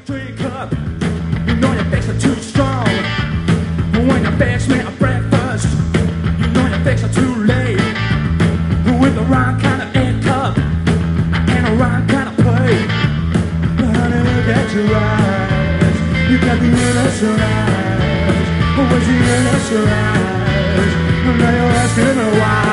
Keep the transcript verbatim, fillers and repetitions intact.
drink up. You know your fakes are too strong. When your fakes me a breakfast, you know your fakes are too late. With the wrong kind of egg cup and a wrong kind of plate. But honey, look at your eyes. You got the innocent eyes. But where's the innocent eyes? And now you're asking me why.